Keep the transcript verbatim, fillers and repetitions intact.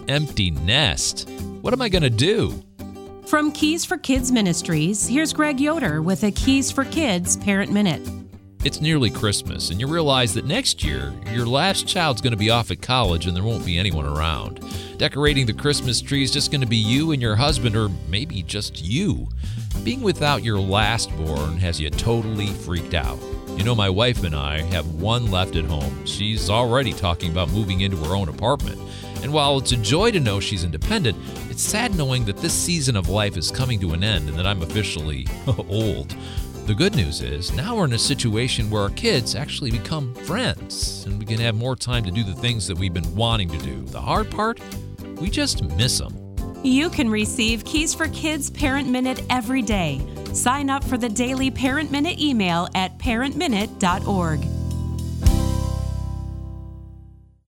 empty nest. What am I going to do? From Keys for Kids Ministries, here's Greg Yoder with a Keys for Kids Parent Minute. It's nearly Christmas, and you realize that next year, your last child's going to be off at college and there won't be anyone around. Decorating the Christmas tree is just going to be you and your husband, or maybe just you. Being without your last-born has you totally freaked out. You know, my wife and I have one left at home. She's already talking about moving into her own apartment. And while it's a joy to know she's independent, it's sad knowing that this season of life is coming to an end and that I'm officially old. The good news is, now we're in a situation where our kids actually become friends, and we can have more time to do the things that we've been wanting to do. The hard part? We just miss them. You can receive Keys for Kids Parent Minute every day. Sign up for the daily Parent Minute email at parent minute dot org.